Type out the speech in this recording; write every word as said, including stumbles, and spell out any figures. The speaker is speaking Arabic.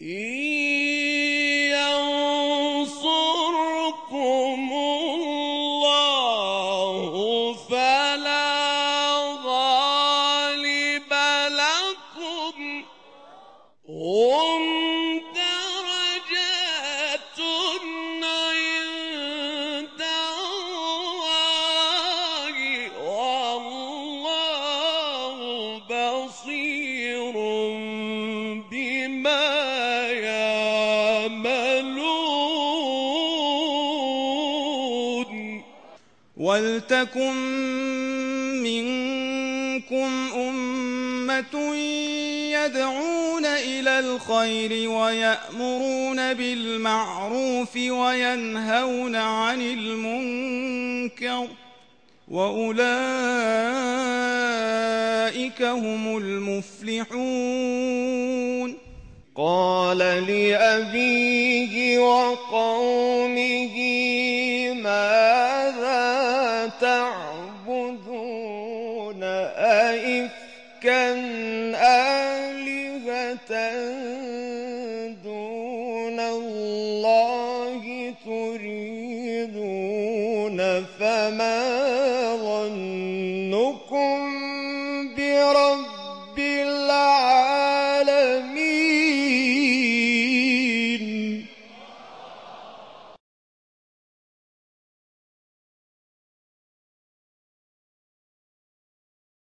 ينصركم الله فلا غالب لكم هم درجات عند الله والله بصير بما يعملون. ولتكن منكم أمة يدعون إلى الخير ويأمرون بالمعروف وينهون عن المنكر وأولئك هم المفلحون. قال لأبيه وقومه ماذا تعبدون أئفكا آلهة دون الله تريدون